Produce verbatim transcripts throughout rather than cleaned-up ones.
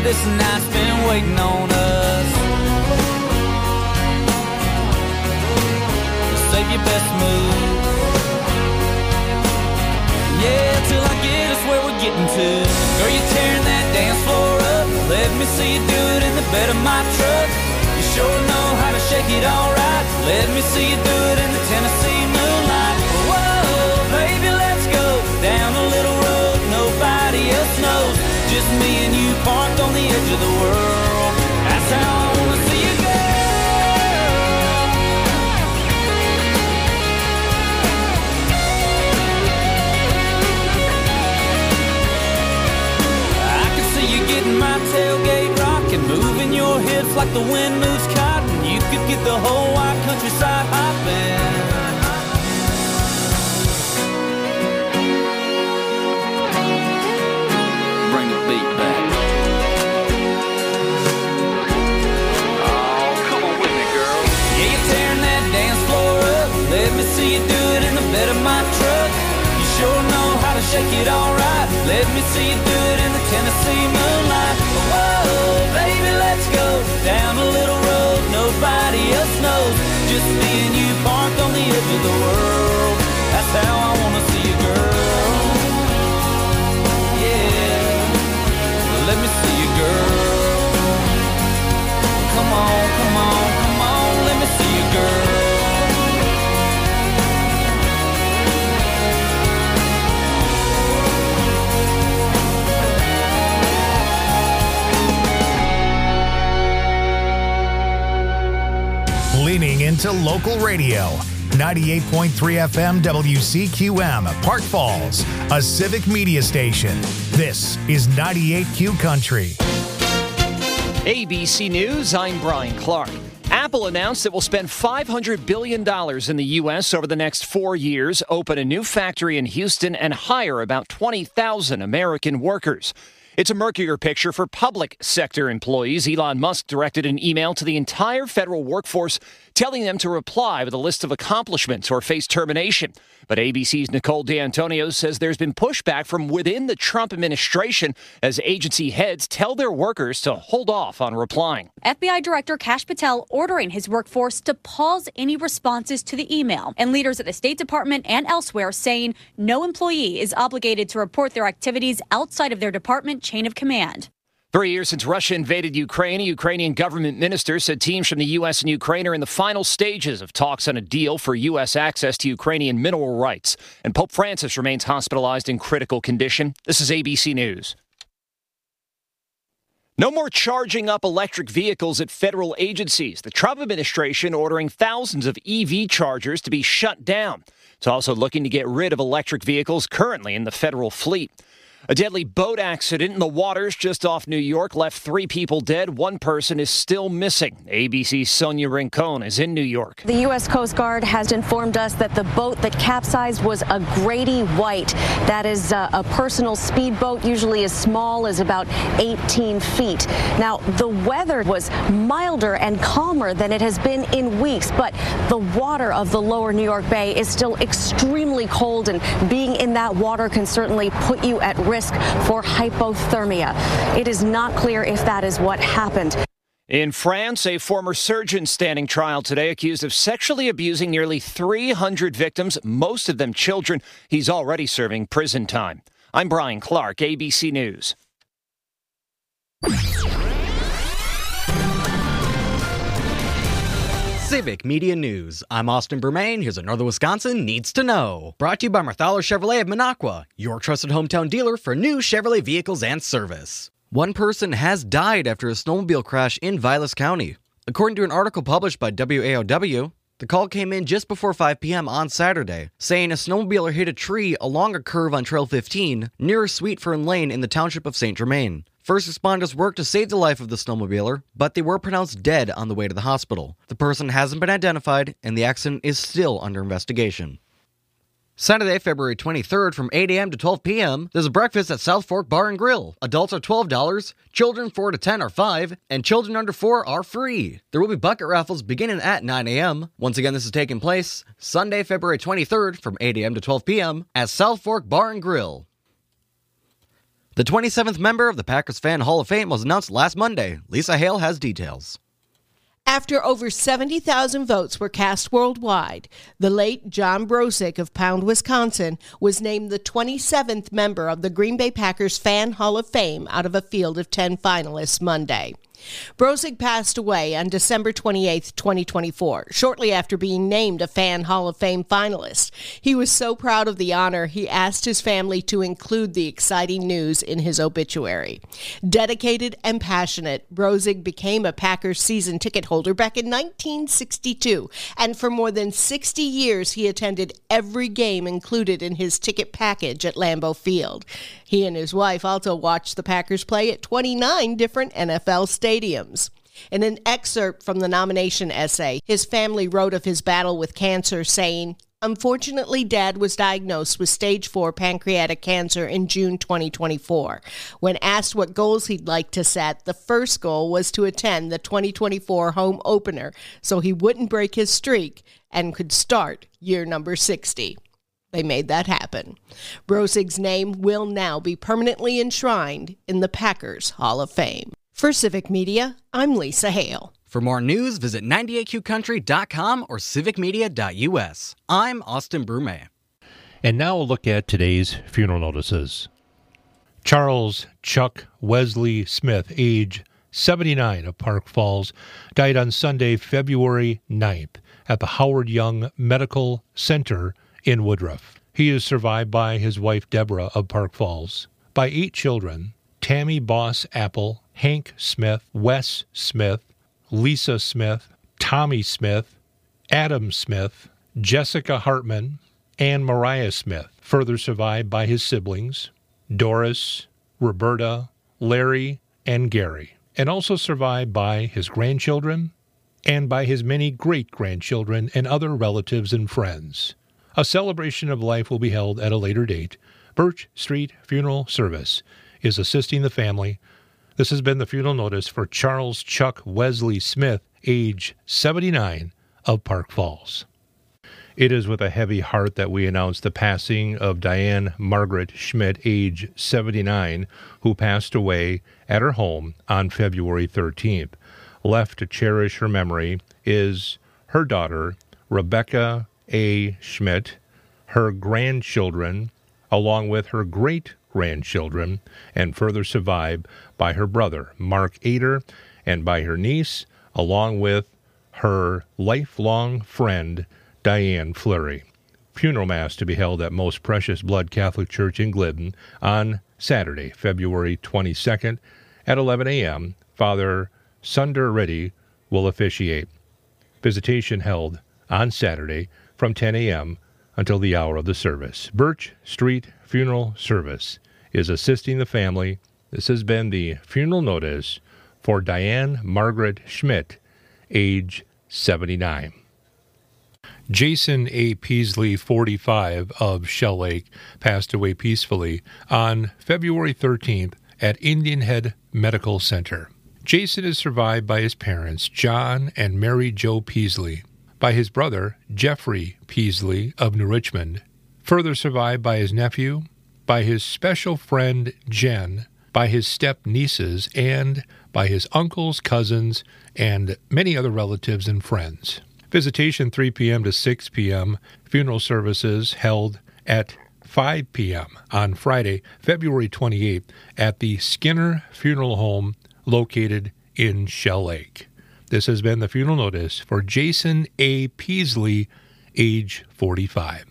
this night's been waiting on us. Save your best move. Yeah, till I get us where we're getting to. Girl, you're tearing that dance floor up. Let me see you do it in the bed of my truck. You sure know how to shake it all right. Let me see you do it in the Tennessee moonlight. Whoa, baby, let's go down a little road nobody else knows. Just me and you parked on the edge of the world. That's how I wanna see you go. I can see you getting my tailgate rocking, moving your hips like the wind moves cotton. You could get the whole wide countryside hopping. Bring the beat back. Oh, come on with me, girl. Yeah, you're tearing that dance floor up. Let me see you do it in the bed of my truck. You sure know how to shake it all right. Let me see you do it in the Tennessee moonlight. Whoa, baby, let's go down a little road nobody else knows. Just me and you parked on the edge of the world. That's how I wanna see you, girl. Yeah, let me see you, girl. Come on, come on, come on, let me see you, girl. Leaning into local radio. ninety-eight point three F M W C Q M, Park Falls, a civic media station. This is ninety-eight Q Country. A B C News, I'm Brian Clark. Apple announced it will spend five hundred billion dollars in the U S over the next four years, open a new factory in Houston, and hire about twenty thousand American workers. It's a murkier picture for public sector employees. Elon Musk directed an email to the entire federal workforce telling them to reply with a list of accomplishments or face termination. But A B C's Nicole D'Antonio says there's been pushback from within the Trump administration as agency heads tell their workers to hold off on replying. F B I Director Kash Patel ordering his workforce to pause any responses to the email, and leaders at the State Department and elsewhere saying no employee is obligated to report their activities outside of their department chain of command. Three years since Russia invaded Ukraine, a Ukrainian government minister said teams from the U S and Ukraine are in the final stages of talks on a deal for U S access to Ukrainian mineral rights. And Pope Francis remains hospitalized in critical condition. This is A B C News. No more charging up electric vehicles at federal agencies. The Trump administration ordering thousands of E V chargers to be shut down. It's also looking to get rid of electric vehicles currently in the federal fleet. A deadly boat accident in the waters just off New York left three people dead. One person is still missing. A B C's Sonia Rincon is in New York. The U S Coast Guard has informed us that the boat that capsized was a Grady White. That is a, a personal speedboat, usually as small as about eighteen feet. Now, the weather was milder and calmer than it has been in weeks, but the water of the lower New York Bay is still extremely cold, and being in that water can certainly put you at risk for hypothermia. It is not clear if that is what happened. In France, a former surgeon standing trial today accused of sexually abusing nearly three hundred victims, most of them children. He's already serving prison time. I'm Brian Clark, A B C News. Civic Media News. I'm Austin Bermain. Here's what Northern Wisconsin needs to know. Brought to you by Marthaler Chevrolet of Minocqua, your trusted hometown dealer for new Chevrolet vehicles and service. One person has died after a snowmobile crash in Vilas County. According to an article published by W A O W, the call came in just before five p.m. on Saturday, saying a snowmobiler hit a tree along a curve on Trail fifteen near Sweet Fern Lane in the township of Saint Germain. First responders worked to save the life of the snowmobiler, but they were pronounced dead on the way to the hospital. The person hasn't been identified, and the accident is still under investigation. Saturday, February twenty-third, from eight a.m. to twelve p.m., there's a breakfast at South Fork Bar and Grill. Adults are twelve dollars, children four to ten are five dollars, and children under four are free. There will be bucket raffles beginning at nine a.m. Once again, this is taking place Sunday, February twenty-third, from eight a.m. to twelve p.m. at South Fork Bar and Grill. The twenty-seventh member of the Packers Fan Hall of Fame was announced last Monday. Lisa Hale has details. After over seventy thousand votes were cast worldwide, the late John Brosick of Pound, Wisconsin, was named the twenty-seventh member of the Green Bay Packers Fan Hall of Fame out of a field of ten finalists Monday. Brosick passed away on December twenty-eighth, twenty twenty-four, shortly after being named a Fan Hall of Fame finalist. He was so proud of the honor, he asked his family to include the exciting news in his obituary. Dedicated and passionate, Brosick became a Packers season ticket holder back in nineteen sixty-two, and for more than sixty years he attended every game included in his ticket package at Lambeau Field. He and his wife also watched the Packers play at twenty-nine different N F L stadiums. In an excerpt from the nomination essay, his family wrote of his battle with cancer, saying, "Unfortunately, Dad was diagnosed with stage four pancreatic cancer in June twenty twenty-four. When asked what goals he'd like to set, the first goal was to attend the twenty twenty-four home opener so he wouldn't break his streak and could start year number sixty. They made that happen. Brosick's name will now be permanently enshrined in the Packers Hall of Fame. For Civic Media, I'm Lisa Hale. For more news, visit ninety-eight Q country dot com or civic media dot U S. I'm Austin Brumet. And now a look at today's funeral notices. Charles Chuck Wesley Smith, age seventy-nine, of Park Falls, died on Sunday, February ninth, at the Howard Young Medical Center in Woodruff. He is survived by his wife, Deborah, of Park Falls, by eight children: Tammy Boss Apple, Hank Smith, Wes Smith, Lisa Smith, Tommy Smith, Adam Smith, Jessica Hartman, and Mariah Smith, further survived by his siblings, Doris, Roberta, Larry, and Gary, and also survived by his grandchildren and by his many great-grandchildren and other relatives and friends. A celebration of life will be held at a later date. Birch Street Funeral Service is assisting the family. This has been the funeral notice for Charles Chuck Wesley Smith, age seventy-nine, of Park Falls. It is with a heavy heart that we announce the passing of Diane Margaret Schmidt, age seventy-nine, who passed away at her home on February thirteenth. Left to cherish her memory is her daughter, Rebecca A. Schmidt, her grandchildren, along with her great-grandchildren, and further survived by her brother, Mark Ader, and by her niece, along with her lifelong friend, Diane Fleury. Funeral Mass to be held at Most Precious Blood Catholic Church in Glidden on Saturday, February twenty-second at eleven a.m. Father Sunder Reddy will officiate. Visitation held on Saturday from ten a.m. until the hour of the service. Birch Street Funeral Service is assisting the family. This has been the funeral notice for Diane Margaret Schmidt, age seventy-nine. Jason A. Peasley, forty-five, of Shell Lake, passed away peacefully on February thirteenth at Indian Head Medical Center. Jason is survived by his parents, John and Mary Jo Peasley, by his brother, Jeffrey Peasley of New Richmond, further survived by his nephew, by his special friend, Jen, by his step-nieces, and by his uncles, cousins, and many other relatives and friends. Visitation three p.m. to six p.m. Funeral services held at five p.m. on Friday, February twenty-eighth, at the Skinner Funeral Home located in Shell Lake. This has been the funeral notice for Jason A. Peasley, age forty-five.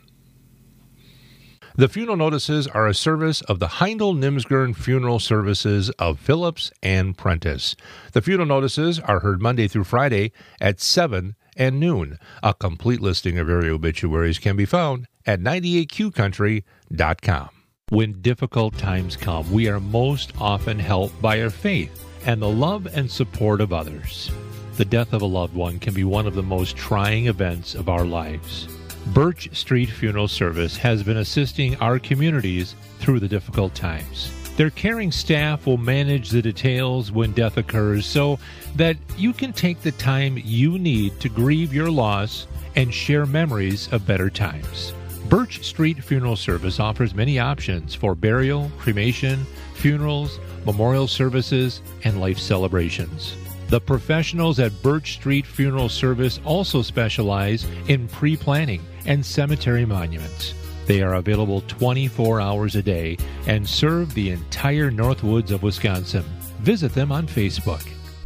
The funeral notices are a service of the Heindel Nimsgern Funeral Services of Phillips and Prentice. The funeral notices are heard Monday through Friday at seven and noon. A complete listing of area obituaries can be found at ninety-eight Q country dot com. When difficult times come, we are most often helped by our faith and the love and support of others. The death of a loved one can be one of the most trying events of our lives. Birch Street Funeral Service has been assisting our communities through the difficult times. Their caring staff will manage the details when death occurs so that you can take the time you need to grieve your loss and share memories of better times. Birch Street Funeral Service offers many options for burial, cremation, funerals, memorial services, and life celebrations. The professionals at Birch Street Funeral Service also specialize in pre-planning and cemetery monuments. They are available twenty-four hours a day and serve the entire Northwoods of Wisconsin. Visit them on Facebook.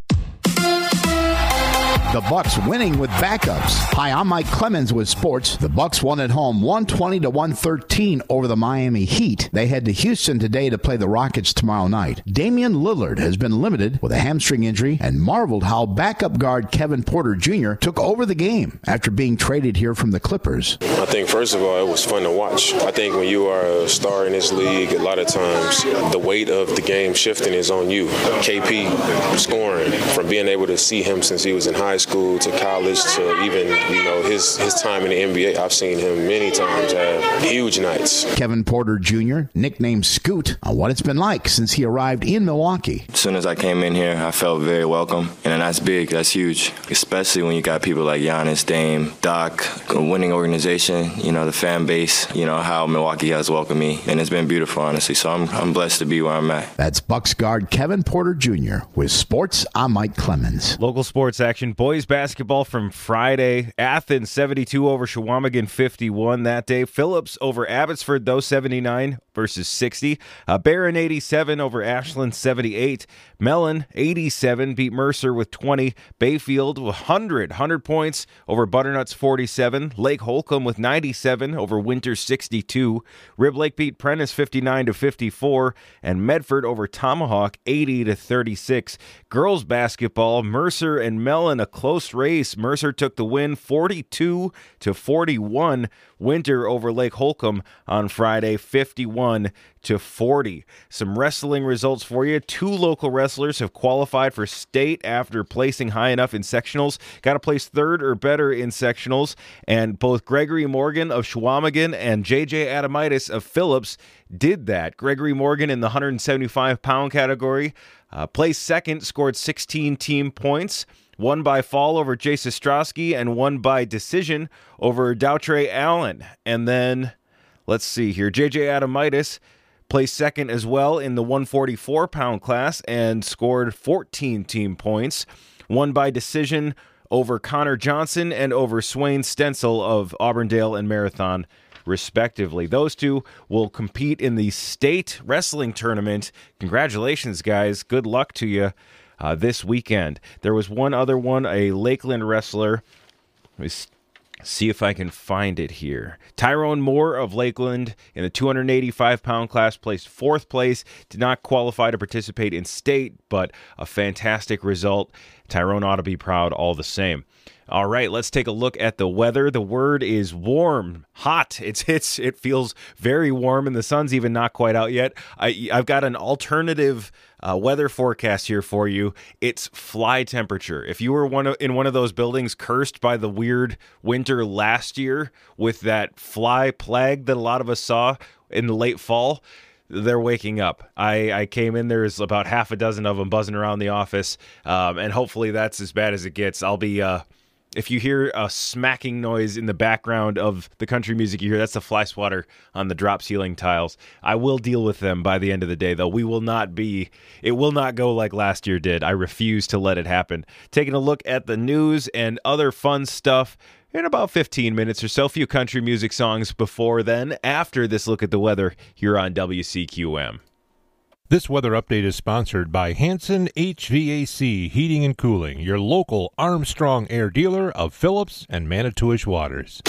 The Bucks winning with backups. Hi, I'm Mike Clemens with sports. The Bucks won at home one twenty to one thirteen over the Miami Heat. They head to Houston today to play the Rockets tomorrow night. Damian Lillard has been limited with a hamstring injury and marveled how backup guard Kevin Porter Junior took over the game after being traded here from the Clippers. I think, first of all, it was fun to watch. I think when you are a star in this league, a lot of times the weight of the game shifting is on you. K P scoring, from being able to see him since he was in high school to college to even, you know, his his time in the N B A. I've seen him many times have huge nights. Kevin Porter Junior, nicknamed Scoot, on what it's been like since he arrived in Milwaukee. As soon as I came in here, I felt very welcome, and that's big, that's huge, especially when you got people like Giannis, Dame, Doc, a winning organization, you know, the fan base, you know, how Milwaukee has welcomed me, and it's been beautiful, honestly, so I'm, I'm blessed to be where I'm at. That's Bucks guard Kevin Porter Junior With sports, I'm Mike Clemens. Local sports action. Boys basketball from Friday. Athens seventy-two over Shawamigan fifty-one that day. Phillips over Abbotsford, though, seventy-nine versus sixty. Uh, Barron eighty-seven over Ashland seventy-eight. Mellon eighty-seven beat Mercer with twenty. Bayfield one hundred, one hundred points over Butternuts forty-seven. Lake Holcomb with ninety-seven over Winter sixty-two. Rib Lake beat Prentice fifty-nine to fifty-four. And Medford over Tomahawk eighty to thirty-six. Girls basketball, Mercer and Mellon, a close race. Mercer took the win forty-two to forty-one. Winter over Lake Holcomb on Friday, fifty-one to forty. Some wrestling results for you. Two local wrestlers have qualified for state after placing high enough in sectionals. Got to place third or better in sectionals. And both Gregory Morgan of Shawamigan and J J Adamitis of Phillips did that. Gregory Morgan in the one hundred seventy-five pound category uh, placed second, scored sixteen team points. One by fall over Jay Sestrowski and one by decision over Doutre Allen. And then, let's see here, J J Adamitis placed second as well in the one forty-four pound class and scored fourteen team points. One by decision over Connor Johnson and over Swain Stencil of Auburndale and Marathon, respectively. Those two will compete in the state wrestling tournament. Congratulations, guys. Good luck to you. Uh, this weekend. There was one other one, a Lakeland wrestler. Let me see if I can find it here. Tyrone Moore of Lakeland in the two hundred eighty-five pound class placed fourth place. Did not qualify to participate in state, but a fantastic result. Tyrone ought to be proud all the same. All right, let's take a look at the weather. The word is warm, hot. It's it's it feels very warm, and the sun's even not quite out yet. I, I've got an alternative uh, weather forecast here for you. It's fly temperature. If you were one of, in one of those buildings cursed by the weird winter last year with that fly plague that a lot of us saw in the late fall, they're waking up. I, I came in, there's about half a dozen of them buzzing around the office, um, and hopefully that's as bad as it gets. I'll be... Uh, If you hear a smacking noise in the background of the country music you hear, that's the fly swatter on the drop ceiling tiles. I will deal with them by the end of the day, though. We will not be, it will not go like last year did. I refuse to let it happen. Taking a look at the news and other fun stuff in about fifteen minutes or so. A few country music songs before then. After this look at the weather here on W C Q M. This weather update is sponsored by Hanson H V A C Heating and Cooling, your local Armstrong Air dealer of Phillips and Manitowish Waters.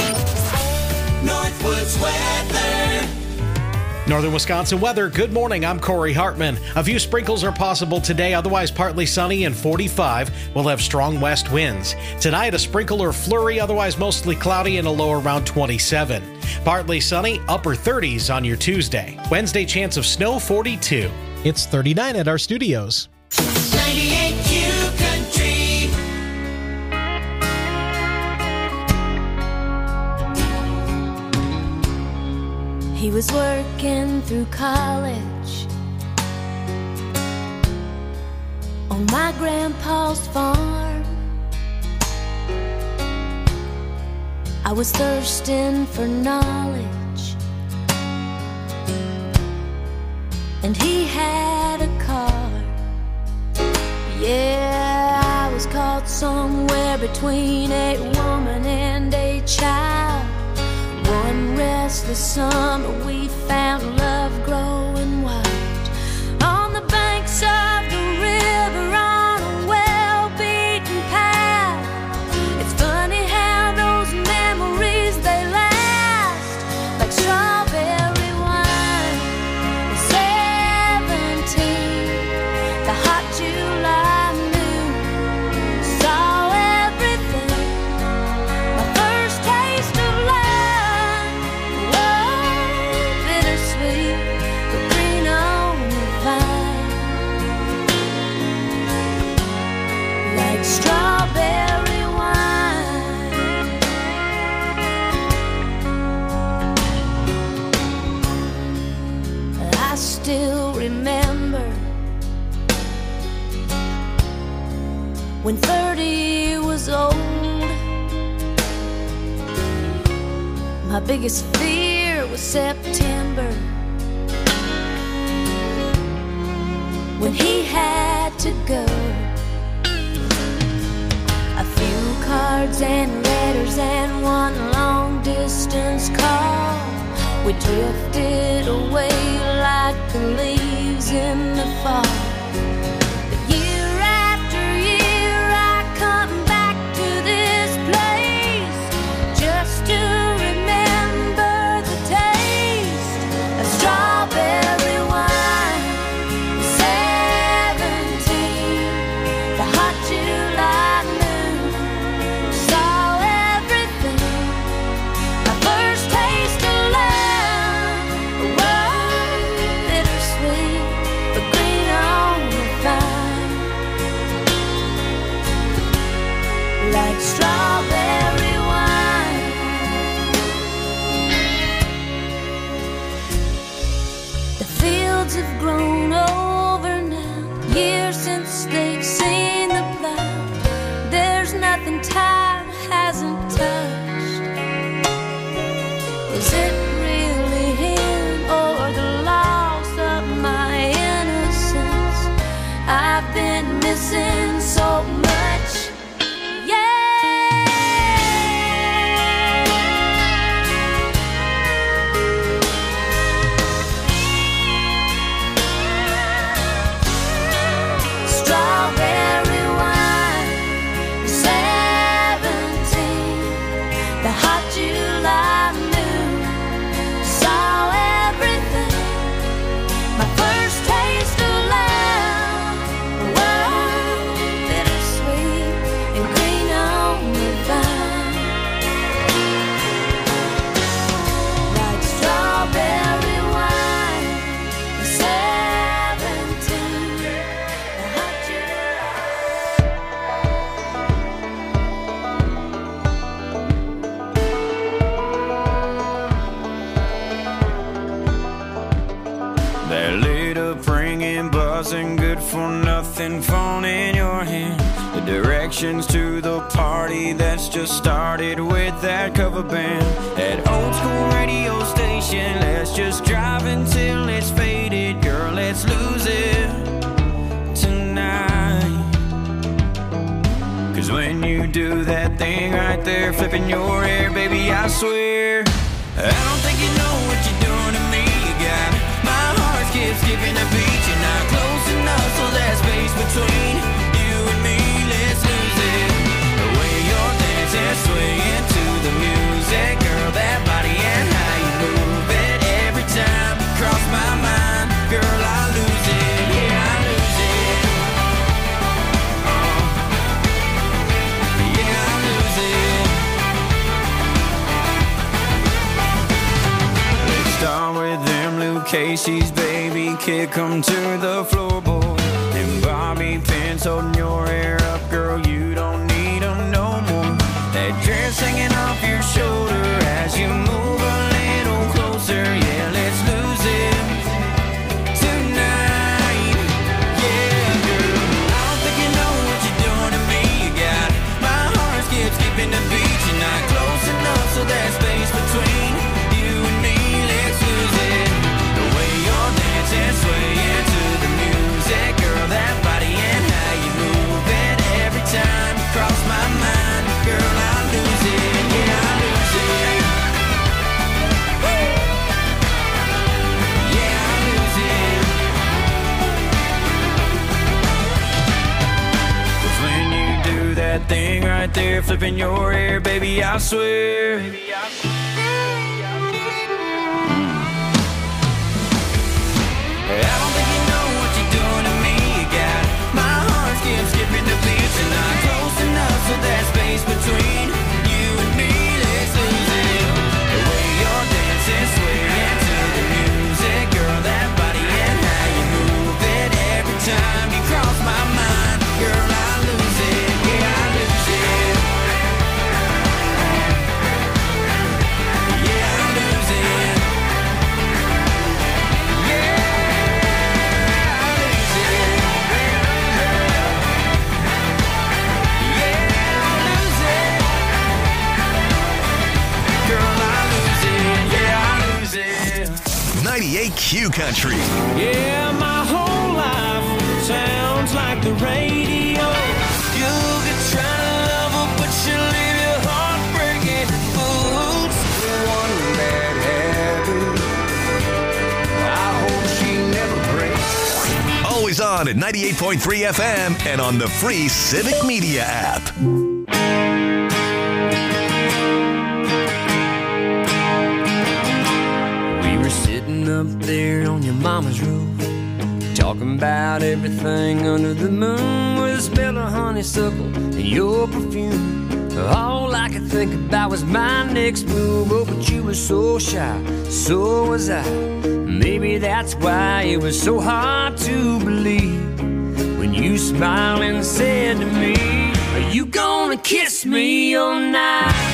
Northwoods weather. Northern Wisconsin weather. Good morning. I'm Corey Hartman. A few sprinkles are possible today, otherwise partly sunny and forty-five. We'll have strong west winds. Tonight, a sprinkle or flurry, otherwise mostly cloudy and a low around twenty-seven. Partly sunny, upper thirties on your Tuesday. Wednesday, chance of snow, forty-two. It's thirty-nine at our studios. ninety-eight Q Country. He was working through college on my grandpa's farm. I was thirsting for knowledge and he had a car. Yeah, I was caught somewhere between a woman and a child. One restless summer we found love growing wild on the banks of the river on a well-beaten path. It's funny how those memories, they last like strawberry wine. Seventeen, the hot July moon saw everything. My first taste of love, whoa, bittersweet, but green on the vine, like strawberry wine. I still remember when thirty was old. My biggest fear was September, when he had to go. A few cards and letters and one long distance call. We drifted away like the leaves in the fall. But year after year I come back to this place just to remember the taste of strawberry wine. Seventeen, the hot July moon saw everything. My first taste of love, whoa, bittersweet, but green on the vine, like strawberry wine. The fields have grown over now, years since they've seen the plow. There's nothing time hasn't touched. Is it really him or the loss of my innocence? I've been missing so much. Strawberry wine, seventeen, the hot July moon saw everything. My first taste of love, whoa, bittersweet and green on the vine, like strawberry wine, seventeen, the hot That lit up ringing, buzzing, good for nothing phone in your hand. The directions to the party that's just started with that cover band. That old school radio station, let's just drive until it's faded. Girl, let's lose it tonight. Cause when you do that thing right there, flipping your hair, baby, I swear I don't think you know what you're doing to me. You got my heart skips skipping a beat. You're not close enough, so that space between you and me, let's lose it. The way you're dancing, swaying to the music, girl, that body and how you move it. Every time you cross my mind, girl, I lose it. Yeah, I lose it. Uh, yeah, I lose it. Let's start with them Luke Casey's, baby, kick 'em to the floorboard. And Bobby pins holding your hair up, girl, you don't need 'em no more. That dress hanging off your shoulder as you move a little closer. Yeah, let's lose it tonight. Yeah, girl, I don't think you know what you're doing to me. You got my heart skips skipping the beat. You're not close enough, so that space between you and me, let's lose it. The way you're dancing, swaying thing right there flipping your hair, baby, I swear. Baby, I swear. I don't think you know what you're doing to me. You got my heart skip skipping the beats, and I'm close enough so that space between you and me. Let's lose it. The way you're dancing, swaying to the music, girl, that body and how you move it. Every time you cross my mind, girl, I lose it. Yeah, I lose it. Yeah, I lose it. ninety-eight Q Country. Yeah, my whole life sounds like the radio. You could try to love her, but she'll leave your heart breaking. Oops, one bad habit. I hope she never breaks. Always on at ninety-eight point three F M and on the free Civic Media app. Up there on your mama's roof, talking about everything under the moon, with a smell of honeysuckle and your perfume. All I could think about was my next move. Oh, but you were so shy, so was I. Maybe that's why it was so hard to believe when you smiled and said to me, are you gonna kiss me all night?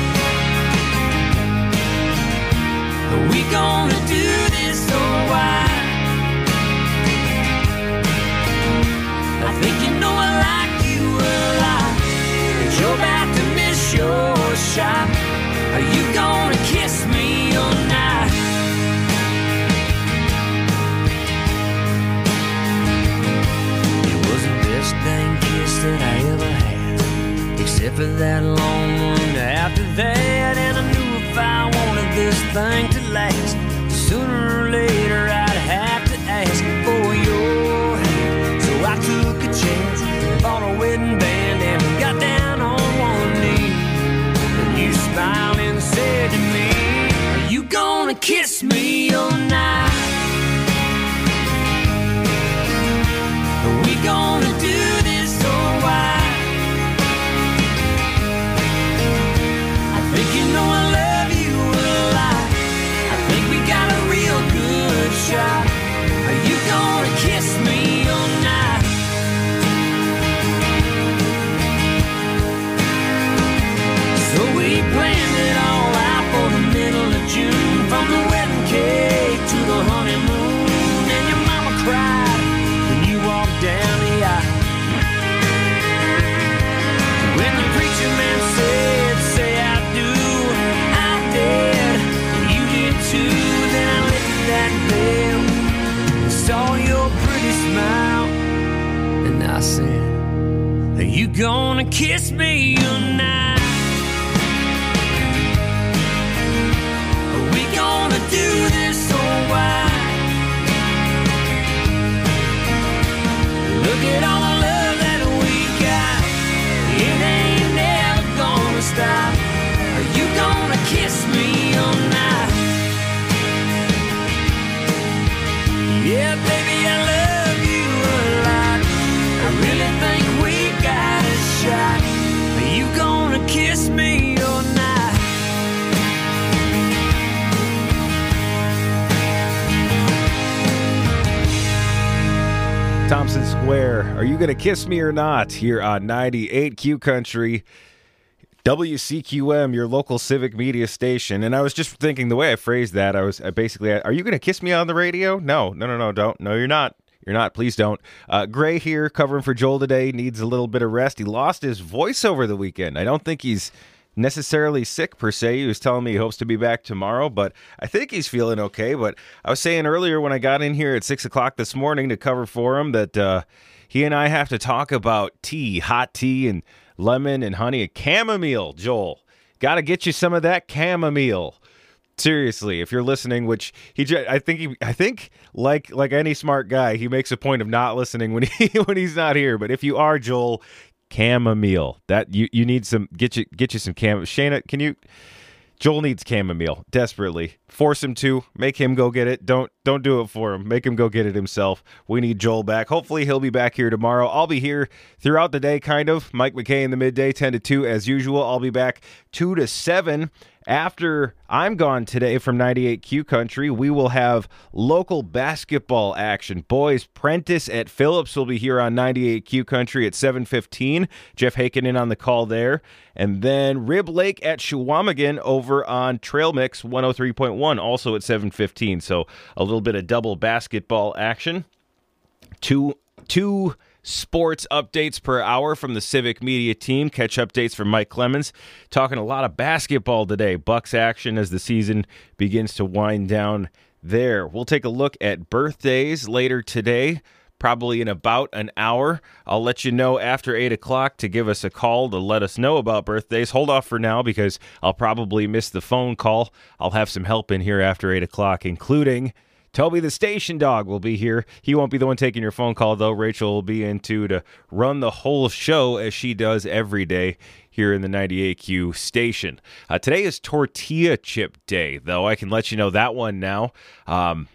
Are we gonna do this or why? I think you know I like you a lot, but you're about to miss your shot. Are you gonna kiss me all night? It was the best dang kiss that I ever had, except for that long one after that. And I knew if I wanted this thing to last, sooner or later I'd have to ask for your hand. So I took a chance, bought a wedding band, and got down on one knee. And you smiled and said to me, are you gonna kiss me all night? Are we gonna do this or why? I think you know I love you a lot. I think we got a real good shot. Are you gonna kiss me all night? So we planned it all out for the middle of June, from the wedding cake to the honeymoon. And your mama cried when you walked down the aisle. When the preacher man said, say I do, I did, and you did too. Then I lifted that veil and saw your pretty smile, and I said, are you gonna kiss me all night? Are we gonna do this or why? Look at all the love that we got, it ain't never gonna stop. Are you gonna kiss me all night? Yeah, baby, I love you a lot. I really think we got a shot. Are you gonna kiss me all night? Thompson Square, are you going to kiss me or not? Here on ninety-eight Q Country, W C Q M, your local civic media station. And I was just thinking the way I phrased that, I was I basically, are you going to kiss me on the radio? No, no, no, no, don't. No, you're not. You're not. Please don't. Uh, Gray here, covering for Joel today, needs a little bit of rest. He lost his voice over the weekend. I don't think he's necessarily sick per se. He was telling me he hopes to be back tomorrow, but I think he's feeling okay. But I was saying earlier when I got in here at six o'clock this morning to cover for him that uh, he and I have to talk about tea, hot tea, and lemon and honey and chamomile. Joel, got to get you some of that chamomile. Seriously, if you're listening, which he, I think he, I think like like any smart guy, he makes a point of not listening when he when he's not here. But if you are, Joel, Chamomile. That you, you need some. Get you get you some cam. Shayna, can you? Joel needs chamomile desperately. Force him to. Make him go get it. Don't don't do it for him. Make him go get it himself. We need Joel back. Hopefully he'll be back here tomorrow. I'll be here throughout the day, kind of. Mike McKay in the midday, ten to two as usual. I'll be back two to seven. After I'm gone today from ninety-eight Q Country, we will have local basketball action. Boys, Prentice at Phillips will be here on ninety-eight Q Country at seven fifteen. Jeff Haken in on the call there. And then Rib Lake at Chequamegon over on Trail Mix one oh three point one, also at seven fifteen. So a little bit of double basketball action. Two, two sports updates per hour from the Civic Media team. Catch updates from Mike Clemens. Talking a lot of basketball today. Bucks action as the season begins to wind down there. We'll take a look at birthdays later today, probably in about an hour. I'll let you know after eight o'clock to give us a call to let us know about birthdays. Hold off for now because I'll probably miss the phone call. I'll have some help in here after eight o'clock, including Toby the station dog will be here. He won't be the one taking your phone call, though. Rachel will be in, too, to run the whole show as she does every day here in the ninety-eight Q station. Uh, today is Tortilla Chip Day, though. I can let you know that one now, um,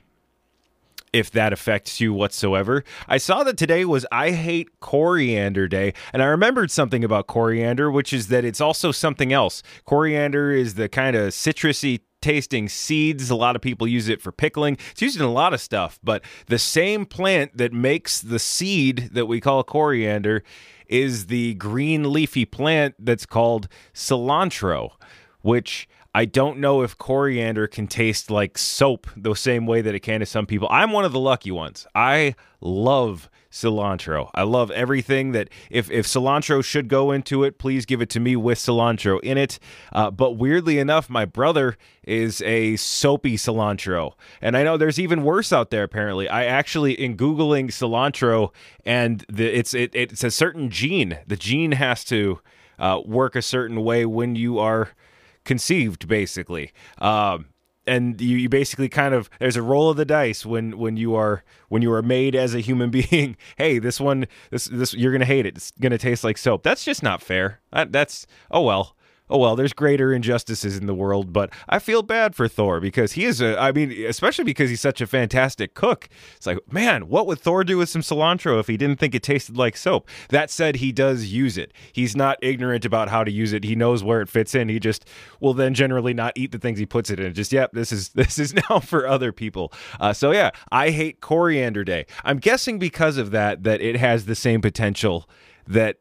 if that affects you whatsoever. I saw that today was I Hate Coriander Day, and I remembered something about coriander, which is that it's also something else. Coriander is the kind of citrusy tasting seeds. A lot of people use it for pickling. It's used in a lot of stuff, but the same plant that makes the seed that we call coriander is the green leafy plant that's called cilantro, which I don't know if coriander can taste like soap the same way that it can to some people. I'm one of the lucky ones. I love cilantro. I love everything that if, if cilantro should go into it, please give it to me with cilantro in it. Uh, but weirdly enough, my brother is a soapy cilantro. And I know there's even worse out there, apparently. I actually, in Googling cilantro, and the, it's it, it's a certain gene. The gene has to uh, work a certain way when you are conceived, basically. Um, and you, you basically kind of, there's a roll of the dice when, when you are when you are made as a human being. Hey, this one, this this you're gonna hate it. It's gonna taste like soap. That's just not fair. That, that's oh well. Oh, well, there's greater injustices in the world, but I feel bad for Thor because he is a, I mean, especially because he's such a fantastic cook. It's like, man, what would Thor do with some cilantro if he didn't think it tasted like soap? That said, he does use it. He's not ignorant about how to use it. He knows where it fits in. He just will then generally not eat the things he puts it in. Just, yep, this is this is now for other people. Uh, so, yeah, I Hate Coriander Day. I'm guessing because of that, that it has the same potential that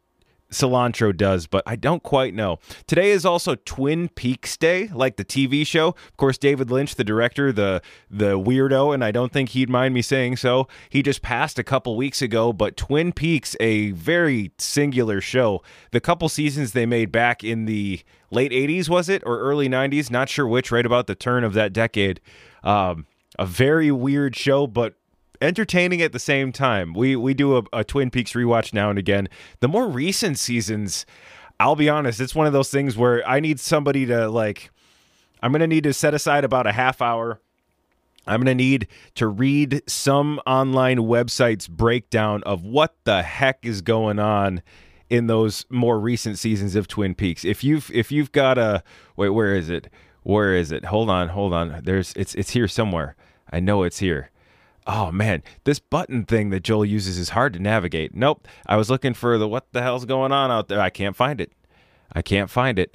cilantro does, but I don't quite know. Today is also Twin Peaks Day, like the T V show. Of course, David Lynch, the director, the the weirdo, and I don't think he'd mind me saying so. He just passed a couple weeks ago, but Twin Peaks, a very singular show. The couple seasons they made back in the late eighties, was it? Or early nineties? Not sure which, right about the turn of that decade. Um, a very weird show, but entertaining at the same time. We we do a, a Twin Peaks rewatch now and again. The more recent seasons, I'll be honest, it's one of those things where I need somebody to, like, I'm going to need to set aside about a half hour. I'm going to need to read some online website's breakdown of what the heck is going on in those more recent seasons of Twin Peaks. If you've if you've got a wait, where is it? Where is it? Hold on, hold on. There's it's it's here somewhere. I know it's here. Oh, man, this button thing that Joel uses is hard to navigate. Nope, I was looking for the what the hell's going on out there. I can't find it. I can't find it.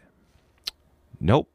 Nope.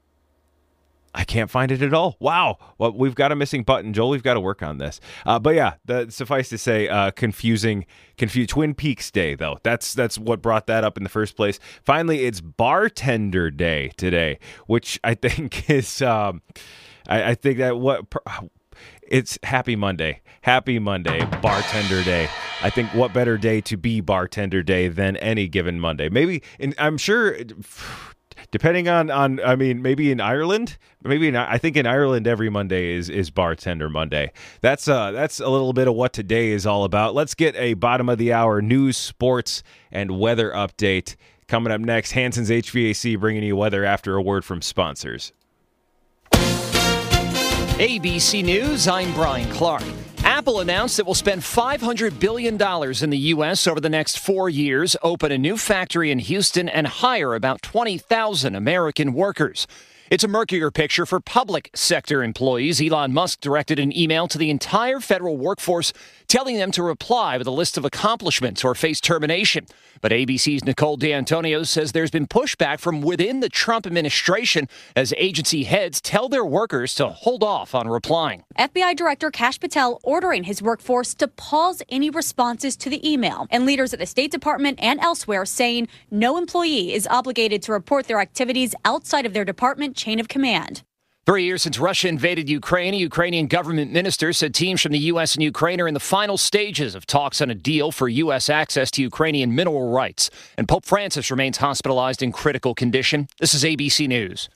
I can't find it at all. Wow. Well, we've got a missing button, Joel. We've got to work on this. Uh, but yeah, the, suffice to say, uh, confusing, confused Twin Peaks Day, though. That's that's what brought that up in the first place. Finally, it's Bartender Day today, which I think is, um, I, I think that what... It's Happy Monday. Happy Monday, Bartender Day. I think what better day to be Bartender Day than any given Monday? Maybe, in, I'm sure, depending on, on, I mean, maybe in Ireland, maybe in, I think in Ireland every Monday is is Bartender Monday. That's uh that's a little bit of what today is all about. Let's get a bottom of the hour news, sports, and weather update coming up next. Hanson's H V A C bringing you weather after a word from sponsors. A B C News, I'm Brian Clark. Apple announced it will spend five hundred billion dollars in the U S over the next four years, open a new factory in Houston, and hire about twenty thousand American workers. It's a murkier picture for public sector employees. Elon Musk directed an email to the entire federal workforce telling them to reply with a list of accomplishments or face termination. But A B C's Nicole D'Antonio says there's been pushback from within the Trump administration as agency heads tell their workers to hold off on replying. F B I Director Kash Patel ordering his workforce to pause any responses to the email, and leaders at the State Department and elsewhere saying no employee is obligated to report their activities outside of their department chain of command. Three years since Russia invaded Ukraine, a Ukrainian government minister said teams from the U S and Ukraine are in the final stages of talks on a deal for U S access to Ukrainian mineral rights. And Pope Francis remains hospitalized in critical condition. This is A B C News.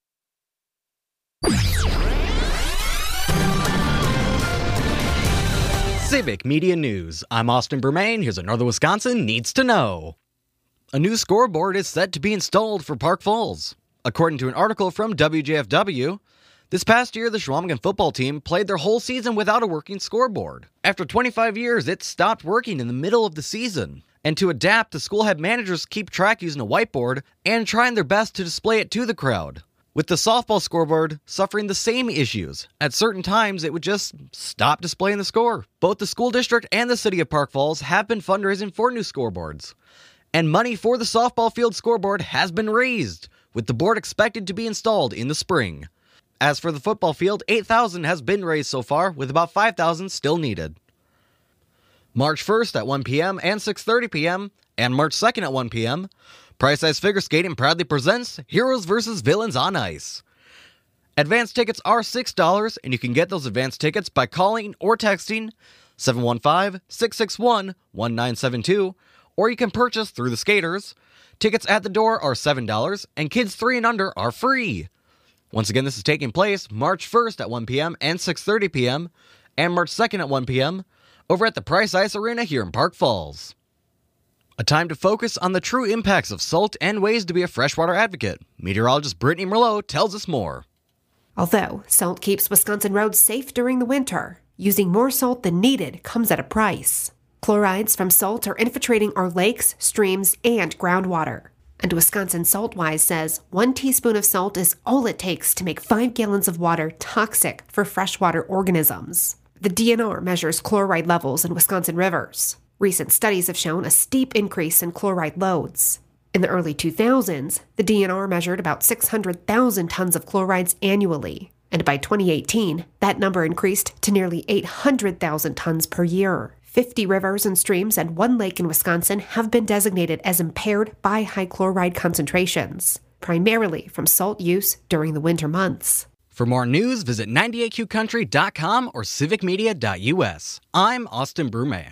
Civic Media News. I'm Austin Bermain. Here's what Northern Wisconsin needs to know. A new scoreboard is set to be installed for Park Falls. According to an article from W J F W, this past year the Chequamegon football team played their whole season without a working scoreboard. After twenty-five years, it stopped working in the middle of the season. And to adapt, the school had managers keep track using a whiteboard and trying their best to display it to the crowd. With the softball scoreboard suffering the same issues. At certain times, it would just stop displaying the score. Both the school district and the city of Park Falls have been fundraising for new scoreboards. And money for the softball field scoreboard has been raised, with the board expected to be installed in the spring. As for the football field, eight thousand dollars has been raised so far, with about five thousand dollars still needed. March first at one p.m. and six thirty p.m. and March second at one p.m., Price Ice Figure Skating proudly presents Heroes versus Villains on Ice. Advance tickets are six dollars, and you can get those advance tickets by calling or texting seven one five, six six one, one nine seven two, or you can purchase through the skaters. Tickets at the door are seven dollars, and kids three and under are free. Once again, this is taking place March first at one p.m. and six thirty p.m. and March second at one p.m. over at the Price Ice Arena here in Park Falls. A time to focus on the true impacts of salt and ways to be a freshwater advocate. Meteorologist Brittany Merlot tells us more. Although salt keeps Wisconsin roads safe during the winter, using more salt than needed comes at a price. Chlorides from salt are infiltrating our lakes, streams, and groundwater. And Wisconsin Saltwise says one teaspoon of salt is all it takes to make five gallons of water toxic for freshwater organisms. The D N R measures chloride levels in Wisconsin rivers. Recent studies have shown a steep increase in chloride loads. In the early two thousands, the D N R measured about six hundred thousand tons of chlorides annually. And by twenty eighteen, that number increased to nearly eight hundred thousand tons per year. fifty rivers and streams and one lake in Wisconsin have been designated as impaired by high chloride concentrations, primarily from salt use during the winter months. For more news, visit ninety-eight Q country dot com or civic media dot U S. I'm Austin Brume.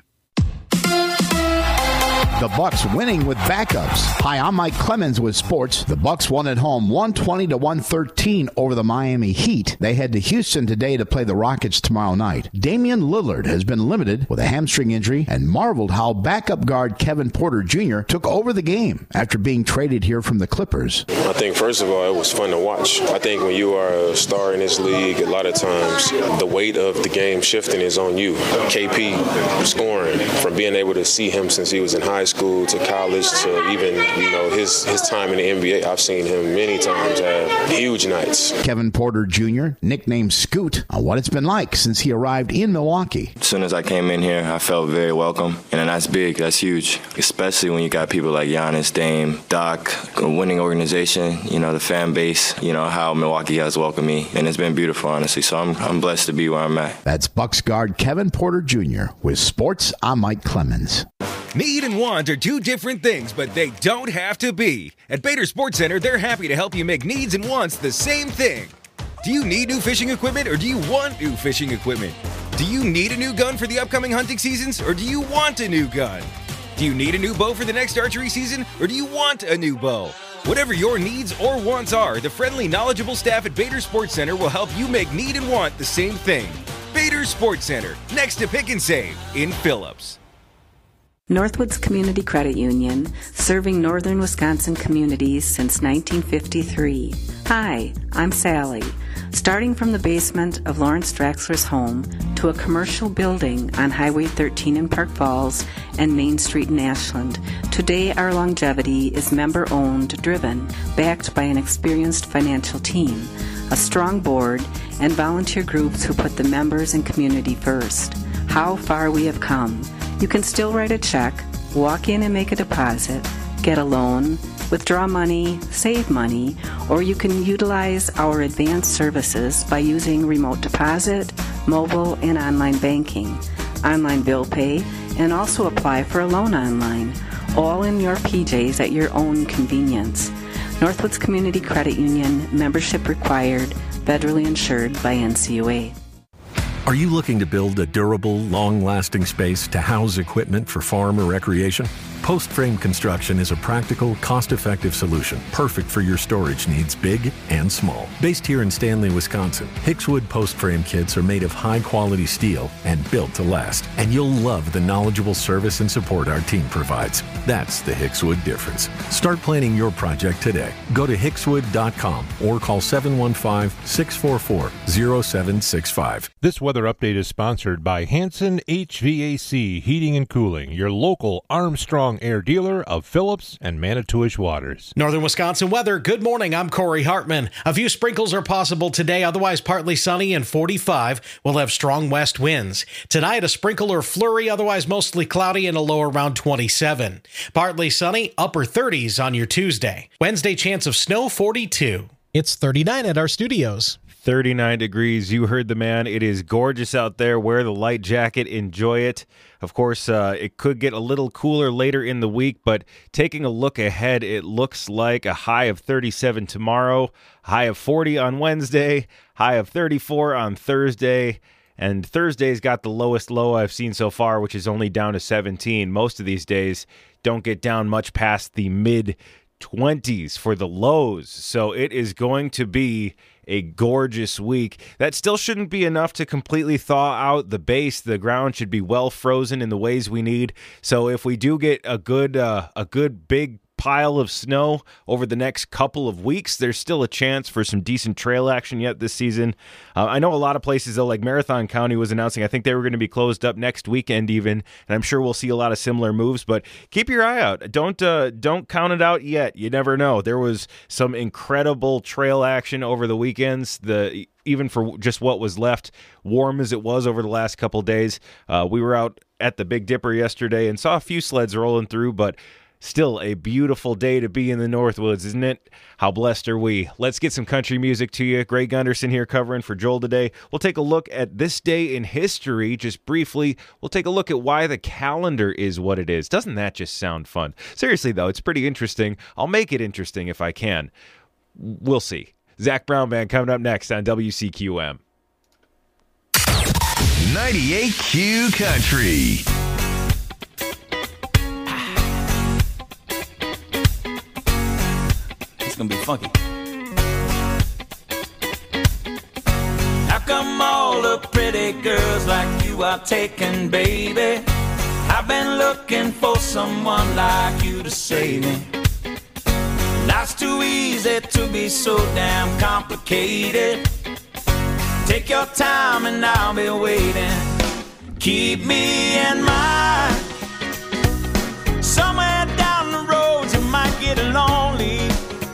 The Bucks winning with backups. Hi, I'm Mike Clemens with sports. The Bucks won at home one twenty to one thirteen over the Miami Heat. They head to Houston today to play the Rockets tomorrow night. Damian Lillard has been limited with a hamstring injury and marveled how backup guard Kevin Porter Junior took over the game after being traded here from the Clippers. I think, first of all, it was fun to watch. I think when you are a star in this league, a lot of times the weight of the game shifting is on you. K P scoring, from being able to see him since he was in high school to college to even, you know, his, his time in the N B A, I've seen him many times have huge nights. Kevin Porter Junior, nicknamed Scoot, on what it's been like since he arrived in Milwaukee. As soon as I came in here, I felt very welcome. And that's big, that's huge, especially when you got people like Giannis, Dame, Doc, a winning organization, you know, the fan base, you know, how Milwaukee has welcomed me. And it's been beautiful, honestly. So I'm, I'm blessed to be where I'm at. That's Bucks guard Kevin Porter Junior With sports, I'm Mike Clemens. Need and want are two different things, but they don't have to be. At Bader Sports Center, they're happy to help you make needs and wants the same thing. Do you need new fishing equipment, or do you want new fishing equipment? Do you need a new gun for the upcoming hunting seasons, or do you want a new gun? Do you need a new bow for the next archery season, or do you want a new bow? Whatever your needs or wants are, the friendly, knowledgeable staff at Bader Sports Center will help you make need and want the same thing. Bader Sports Center, next to Pick and Save in Phillips. Northwoods Community Credit Union, serving northern Wisconsin communities since nineteen fifty-three. Hi, I'm Sally. Starting from the basement of Lawrence Draxler's home to a commercial building on Highway thirteen in Park Falls and Main Street in Ashland, today our longevity is member-owned, driven, backed by an experienced financial team, a strong board, and volunteer groups who put the members and community first. How far we have come. You can still write a check, walk in and make a deposit, get a loan, withdraw money, save money, or you can utilize our advanced services by using remote deposit, mobile, and online banking, online bill pay, and also apply for a loan online, all in your P Js at your own convenience. Northwoods Community Credit Union, membership required, federally insured by N C U A. Are you looking to build a durable, long-lasting space to house equipment for farm or recreation? Post Frame Construction is a practical, cost-effective solution, perfect for your storage needs, big and small. Based here in Stanley, Wisconsin, Hickswood Post Frame kits are made of high-quality steel and built to last. And you'll love the knowledgeable service and support our team provides. That's the Hickswood difference. Start planning your project today. Go to hickswood dot com or call seven one five, six four four, zero seven six five. This weather update is sponsored by Hanson H V A C Heating and Cooling, your local Armstrong Air dealer of Phillips and Manitowish Waters. Northern Wisconsin weather. Good morning. I'm Corey Hartman. A few sprinkles are possible today, otherwise partly sunny and forty-five. We'll have strong west winds. Tonight, a sprinkle or flurry, otherwise mostly cloudy and a low around twenty-seven. Partly sunny, upper thirties on your Tuesday. Wednesday, chance of snow, forty-two. It's thirty-nine at our studios. thirty-nine degrees. You heard the man. It is gorgeous out there. Wear the light jacket. Enjoy it. Of course, uh, it could get a little cooler later in the week, but taking a look ahead, it looks like a high of thirty-seven tomorrow, high of forty on Wednesday, high of thirty-four on Thursday, and Thursday's got the lowest low I've seen so far, which is only down to seventeen. Most of these days don't get down much past the mid twenties for the lows, so it is going to be a gorgeous week. That still shouldn't be enough to completely thaw out the base. The ground should be well frozen in the ways we need. So if we do get a good, uh, a good big pile of snow over the next couple of weeks, there's still a chance for some decent trail action yet this season. Uh, I know a lot of places, though, like Marathon County was announcing, I think they were going to be closed up next weekend even, and I'm sure we'll see a lot of similar moves, but keep your eye out. Don't uh, don't count it out yet. You never know. There was some incredible trail action over the weekends. The even for just what was left, warm as it was over the last couple days. Uh, we were out at the Big Dipper yesterday and saw a few sleds rolling through, but still a beautiful day to be in the Northwoods, isn't it? How blessed are we? Let's get some country music to you. Greg Gunderson here covering for Joel today. We'll take a look at this day in history just briefly. We'll take a look at why the calendar is what it is. Doesn't that just sound fun? Seriously, though, it's pretty interesting. I'll make it interesting if I can. We'll see. Zach Brown Band coming up next on W C Q M. ninety-eight Q Country. It's gonna be funky. How come all the pretty girls like you are taken, baby? I've been looking for someone like you to save me. Life's too easy to be so damn complicated. Take your time and I'll be waiting. Keep me in mind. Somewhere down the road you might get lonely.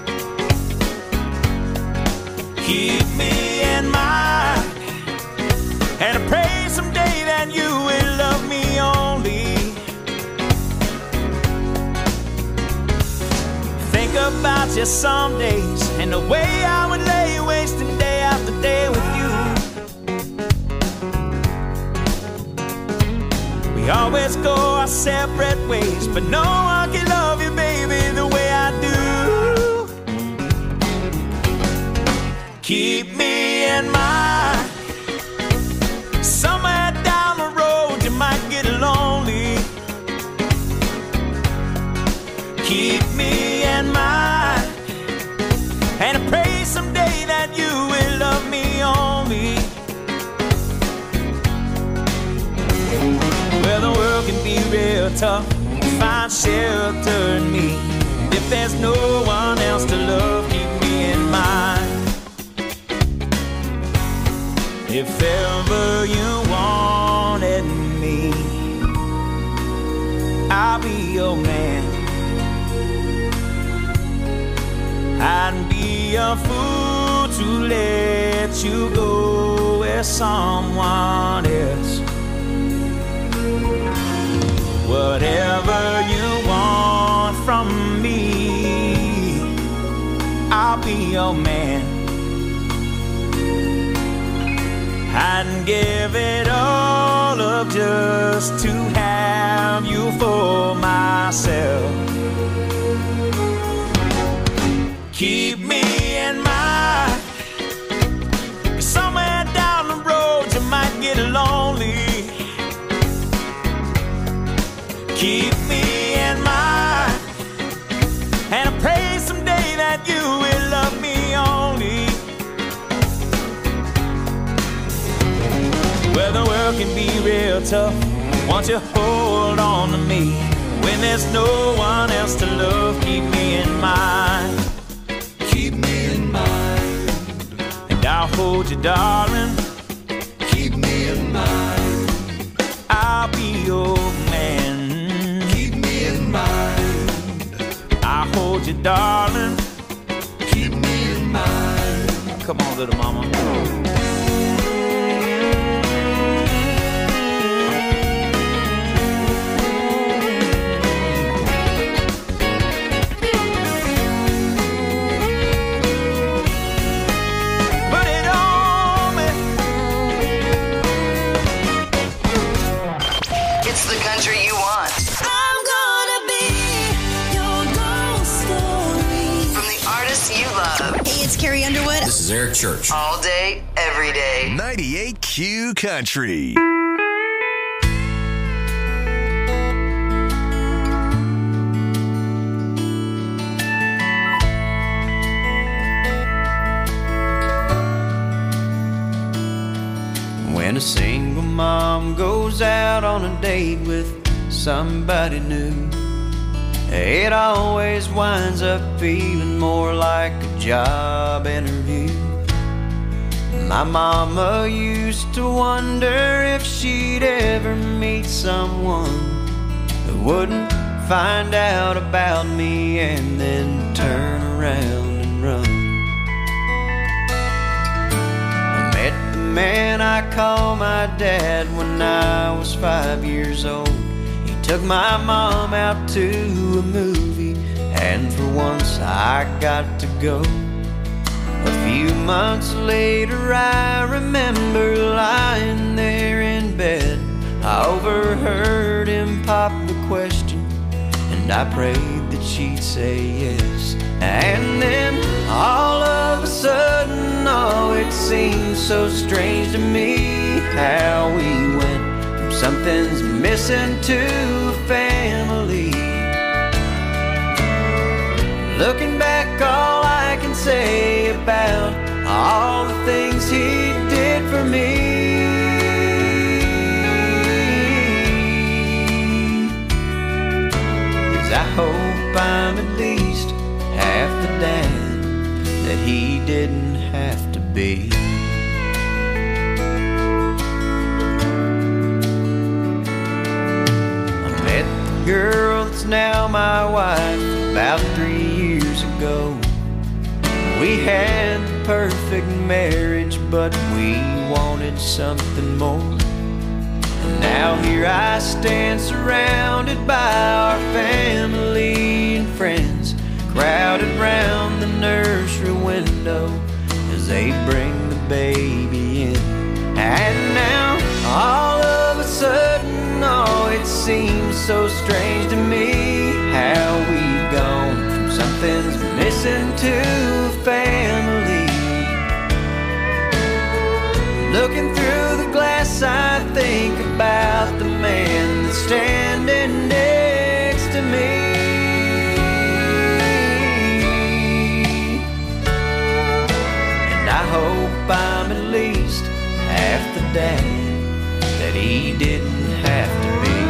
Keep me in mind, and I pray someday that you will love me only. Think about you some days, and the way I would lay wasting day after day with you. We always go our separate ways, but no one can love you, baby, the way I do. Keep me in mind. Somewhere down the road you might get lonely. Keep me in mind, and I pray someday that you will love me only. Well, the world can be real tough. Find shelter in me. If there's no one else to love, keep me in mind. your man. I'd be a fool to let you go with someone else. Whatever you want from me, I'll be your man. I'd give it all up just to have you for myself. Keep me in mind, somewhere down the road you might get lonely. Keep me in mind, and I pray someday that you will love me only. Well, the world can be real tough, won't you hold on to me? When there's no one else to love, keep me in mind. Keep me in mind, and I'll hold you, darling. Keep me in mind, I'll be your man. Keep me in mind, I'll hold you, darling. Keep me in mind. Come on, little mama. Carrie Underwood. This is Eric Church. All day, every day. ninety-eight Q Country. When a single mom goes out on a date with somebody new, it always winds up feeling more like a job interview. My mama used to wonder if she'd ever meet someone who wouldn't find out about me and then turn around and run. I met the man I call my dad when I was five years old. Took my mom out to a movie, and for once I got to go. A few months later I remember lying there in bed. I overheard him pop the question, and I prayed that she'd say yes. And then all of a sudden, oh, it seemed so strange to me how we went from something's missing to a family. Looking back, all I can say about all the things he did for me is I hope I'm at least half the dad that he didn't have to be. I met the girl that's now my wife about three years ago. We had the perfect marriage, but we wanted something more. And now here I stand surrounded by our family and friends, crowded round the nursery window as they bring the baby in. And now all of a sudden, oh, it seems so strange to me how we've gone from something's missing to a family. Looking through the glass, I think about the man that's standing next to me. And I hope I'm at least half the dad that he didn't have to be.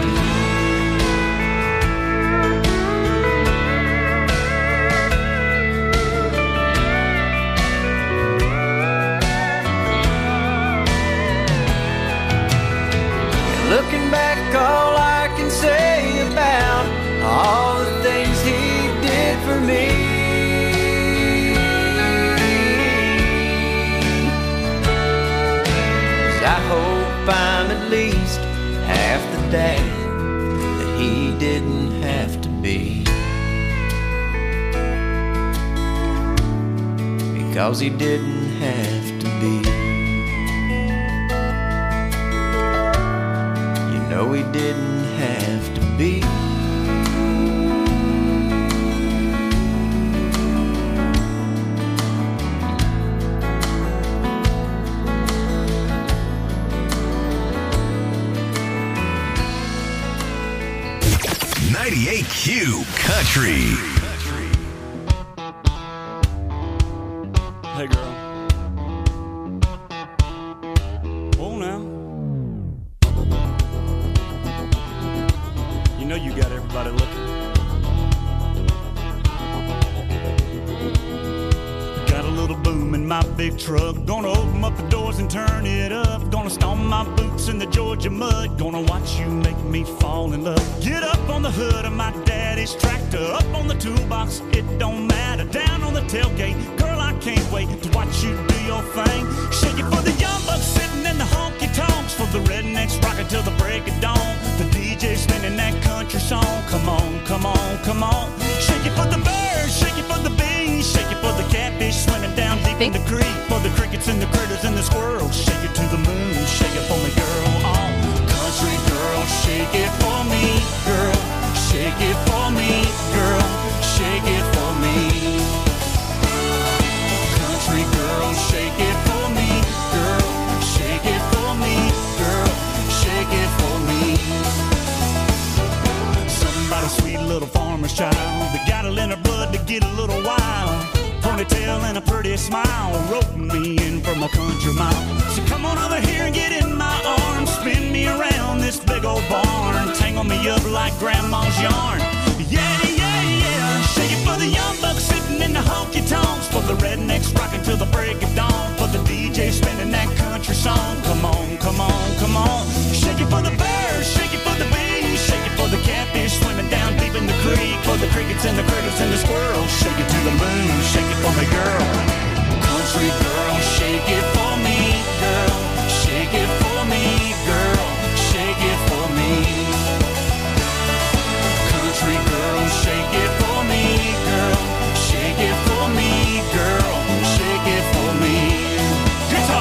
Looking back, all I can say about 'cause he didn't have to be. You know he didn't have to be. ninety-eight Q Country. Hey girl. Oh now. You know you got everybody looking. Got a little boom in my big truck. Gonna open up the doors and turn it up. Gonna stomp my boots in the Georgia mud. Gonna watch you make me fall in love. Get up on the hood of my daddy's tractor. Up on the toolbox, it don't matter. Down on the tailgate, girl, I can't wait to watch you do your thing. Shake it for the young bucks sitting in the honky tonks. For the rednecks rocking till the break of dawn. The D J spinning that country song. Come on, come on, come on. Shake it for the birds, shake it for the bees. Shake it for the catfish swimming down deep in the creek. For the crickets and the critters and the squirrels. Shake it to the moon, shake it for me, girl. Oh, country girl, shake it for me, girl. Shake it for me, girl. Shake it for me. Country girl, shake it for me, girl. Shake it for me, girl. Shake it for me. Somebody sweet little farmer's child that got it in her blood to get a little wild. Ponytail and a pretty smile, roping me in from a country mile. So come on over here and get in my arms, spin me around this big old barn, tangle me up like grandma's yarn. Yeah, yeah, yeah. Shake it for the young bucks sitting in the honky tonks. For the rednecks rocking till the break of dawn. For the D J spinning that country song. Come on, come on, come on. Shake it for the birds, shake it for the bees. Shake it for the catfish swimming down deep in the creek. For the crickets and the critters and the squirrels. Shake it to the moon, shake it for me, girl. Country girl, shake it for me, girl. Shake it for me, girl. Shake it for me. Country girl, shake it for me, girl. Shake it for me, girl. Shake it for me. Guitar.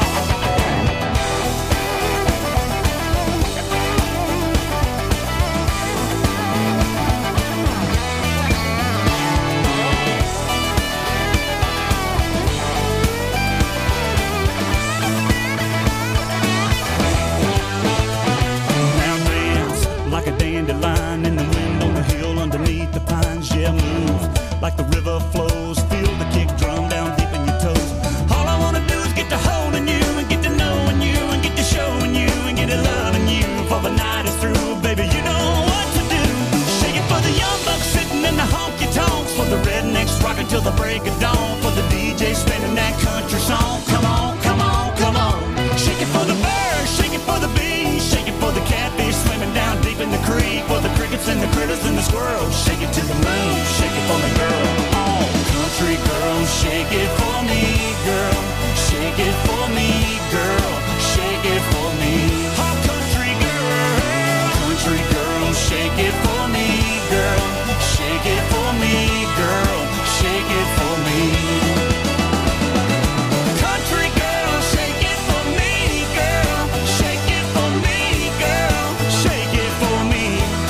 Like a dandelion in the wind on the hill underneath the pines. Yeah, move like the river flows. Feel the kick drum down deep in your toes. All I wanna do is get to holding you and get to knowing you and get to showing you and get to loving you. For the night is through, baby, you know what to do. Shake it for the young bucks sitting in the honky tonks. For the rednecks rocking till the break of dawn. For the D J spinning that country song. Come on, come on, come on. Shake it for the birds, shake it for the bees. Shake it for the catfish swimming down deep in the creek. For the crickets and the critters and the squirrels. Shake it to the moon, shake it for me, girl. Oh, country girl, shake it for me, girl. Shake it for me, girl. Shake it for me. Oh, country girl, country girl, shake it for me, girl. Shake it for me, girl. Shake it for me. Country girl, shake it for me, girl. Shake it for me, girl. Shake it for me.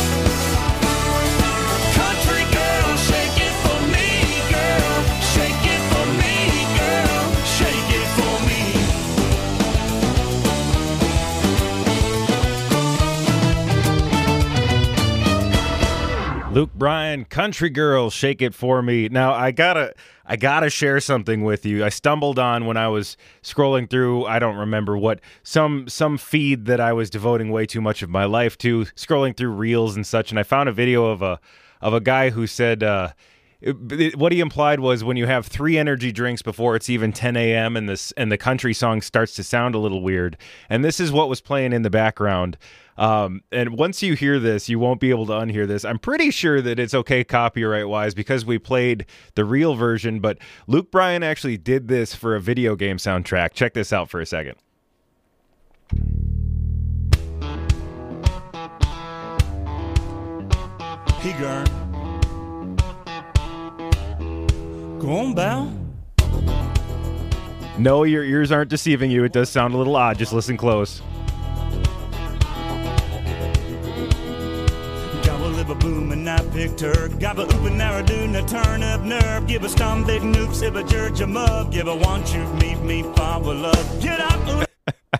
Country girl, shake it for me, girl. Shake it for me, girl. Shake it for me. Luke Bryan, Country Girl, Shake It For Me. Now, I gotta, I gotta share something with you. I stumbled on when I was scrolling through, I don't remember what, some some feed that I was devoting way too much of my life to, scrolling through reels and such, and I found a video of a of a guy who said, uh, it, it, what he implied was when you have three energy drinks before it's even ten a.m. and this and the country song starts to sound a little weird. And this is what was playing in the background. Um, and once you hear this, you won't be able to unhear this. I'm pretty sure that it's okay copyright-wise because we played the real version, but Luke Bryan actually did this for a video game soundtrack. Check this out for a second. Hey, girl. Go on, bow. No, your ears aren't deceiving you. It does sound a little odd. Just listen close. Gobble live a boom and I picked her. Gobble oop and narraduna, turn up nerve. Give a stomp, big noops, if a jerk your mug. Give a want you, meet me, power love. Get up.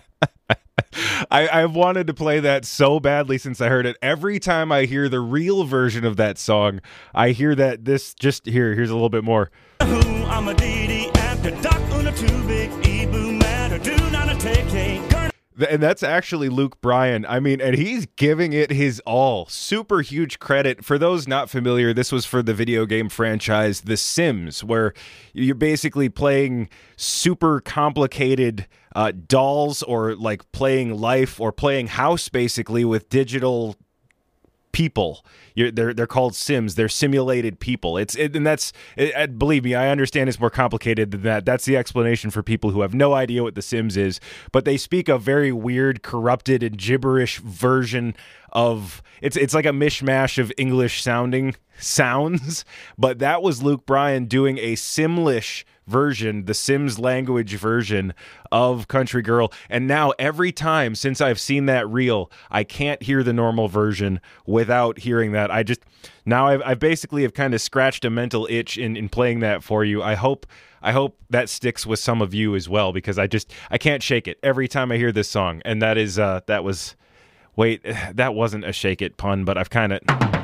I, I've wanted to play that so badly since I heard it. Every time I hear the real version of that song, I hear that this just here. Here's a little bit more. I'm a deity after doc una too big. Ebu matter, do not take a. And that's actually Luke Bryan. I mean, and he's giving it his all. Super huge credit. For those not familiar, this was for the video game franchise The Sims, where you're basically playing super complicated uh, dolls, or like playing life or playing house, basically, with digital people. You're, they're they're called Sims. They're simulated people. It's it, and that's it, believe me, I understand it's more complicated than that. That's the explanation for people who have no idea what The Sims is. But they speak a very weird, corrupted, and gibberish version of it's it's like a mishmash of English sounding sounds. But that was Luke Bryan doing a Simlish version, the Sims language version of Country Girl. And now every time since I've seen that reel, I can't hear the normal version without hearing that. I just now I've, I've basically have kind of scratched a mental itch in, in playing that for you. I hope I hope that sticks with some of you as well, because I just I can't shake it every time I hear this song. And that is uh that was wait that wasn't a shake it pun, but I've kind of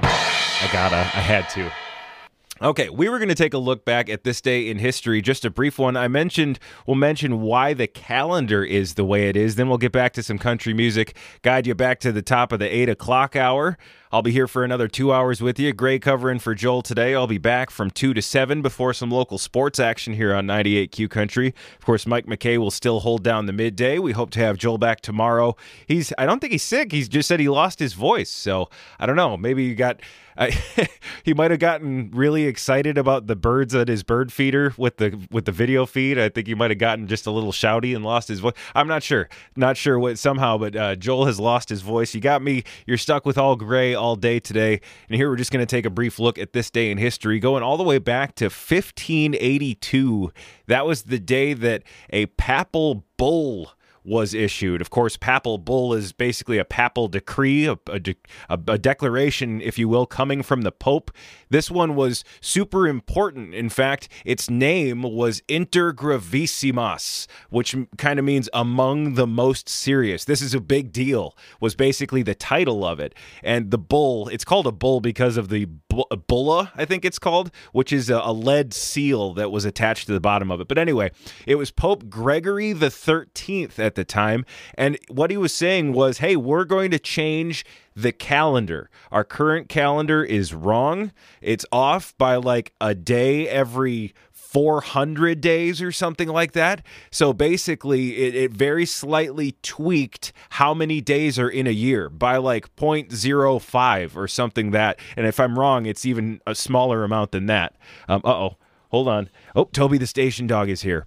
I gotta I had to. Okay, we were going to take a look back at this day in history, just a brief one. I mentioned, we'll mention why the calendar is the way it is. Then we'll get back to some country music, guide you back to the top of the eight o'clock hour. I'll be here for another two hours with you. Gray covering for Joel today. I'll be back from two to seven before some local sports action here on ninety-eight Q Country. Of course, Mike McKay will still hold down the midday. We hope to have Joel back tomorrow. He's, I don't think he's sick. He's just said he lost his voice. So I don't know. Maybe you got... I, he might have gotten really excited about the birds at his bird feeder with the with the video feed. I think he might have gotten just a little shouty and lost his voice. I'm not sure. Not sure what somehow, but uh, Joel has lost his voice. You got me. You're stuck with all Gray all day today. And here we're just going to take a brief look at this day in history, going all the way back to fifteen eighty-two. That was the day that a papal bull was issued. Of course, papal bull is basically a papal decree, a, a, de- a, a declaration, if you will, coming from the Pope. This one was super important. In fact, its name was Inter Gravissimas, which kind of means among the most serious. This is a big deal, was basically the title of it. And the bull, it's called a bull because of the bu- bulla, I think it's called, which is a, a lead seal that was attached to the bottom of it. But anyway, it was Pope Gregory the thirteenth at the time, and what he was saying was, hey, we're going to change the calendar. Our current calendar is wrong. It's off by like a day every four hundred days or something like that. So basically, it, it very slightly tweaked how many days are in a year by like zero point zero five or something that. And if I'm wrong, it's even a smaller amount than that. Um, uh-oh. Hold on. Oh, Toby the station dog is here.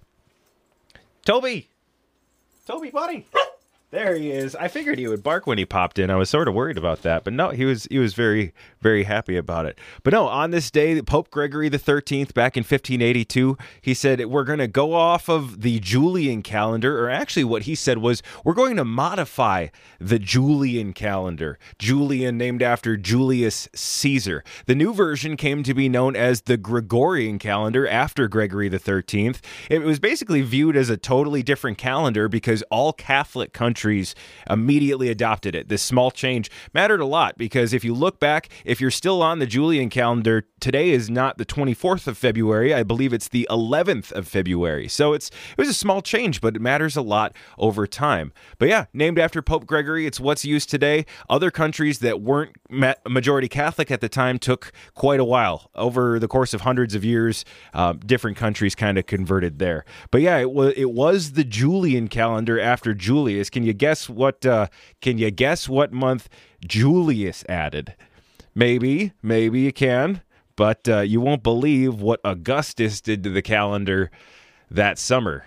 Toby! Toby, buddy. There he is. I figured he would bark when he popped in. I was sort of worried about that, but no, he was he was very, very happy about it. But no, on this day, Pope Gregory the thirteenth, back in fifteen eighty-two, he said, we're going to go off of the Julian calendar, or actually what he said was, we're going to modify the Julian calendar. Julian, named after Julius Caesar. The new version came to be known as the Gregorian calendar after Gregory the thirteenth. It was basically viewed as a totally different calendar because all Catholic countries immediately adopted it. This small change mattered a lot because if you look back, if you're still on the Julian calendar, today is not the twenty-fourth of February. I believe it's the eleventh of February. So it's it was a small change, but it matters a lot over time. But yeah, named after Pope Gregory, it's what's used today. Other countries that weren't ma- majority Catholic at the time took quite a while. Over the course of hundreds of years, uh, different countries kind of converted there. But yeah, it was it was the Julian calendar after Julius. Can you guess what? Uh, can you guess what month Julius added? Maybe, maybe you can, but uh, you won't believe what Augustus did to the calendar that summer.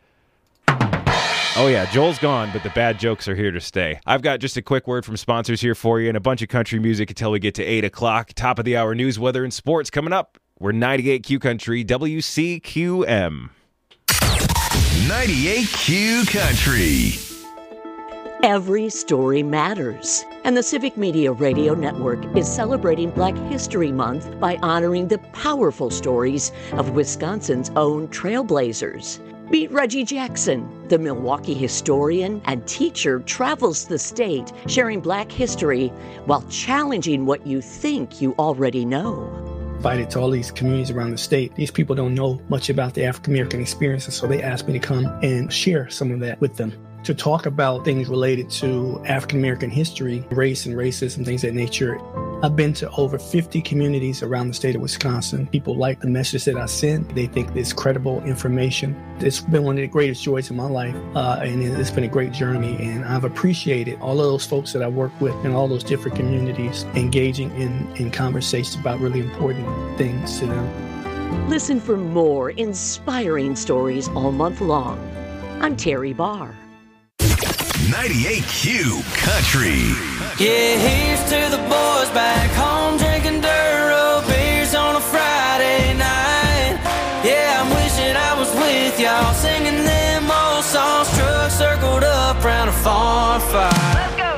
Oh yeah, Joel's gone, but the bad jokes are here to stay. I've got just a quick word from sponsors here for you and a bunch of country music until we get to eight o'clock. Top of the hour news, weather, and sports coming up. We're ninety-eight Q Country, W C Q M. ninety-eight Q Country. Every story matters, and the Civic Media Radio Network is celebrating Black History Month by honoring the powerful stories of Wisconsin's own trailblazers. Meet Reggie Jackson, the Milwaukee historian and teacher, travels the state sharing Black history while challenging what you think you already know. Invited to all these communities around the state. These people don't know much about the African American experience, so they asked me to come and share some of that with them. To talk about things related to African American history, race and racism, things of that nature. I've been to over fifty communities around the state of Wisconsin. People like the message that I sent. They think it's credible information. It's been one of the greatest joys of my life, uh, and it's been a great journey. And I've appreciated all of those folks that I work with in all those different communities engaging in, in conversations about really important things to them. Listen for more inspiring stories all month long. I'm Terry Barr. ninety-eight Q Country. Yeah, here's to the boys back home drinking dirt road beers on a Friday night. Yeah, I'm wishing I was with y'all singing them old songs, trucks circled up round a farm fire. Let's go.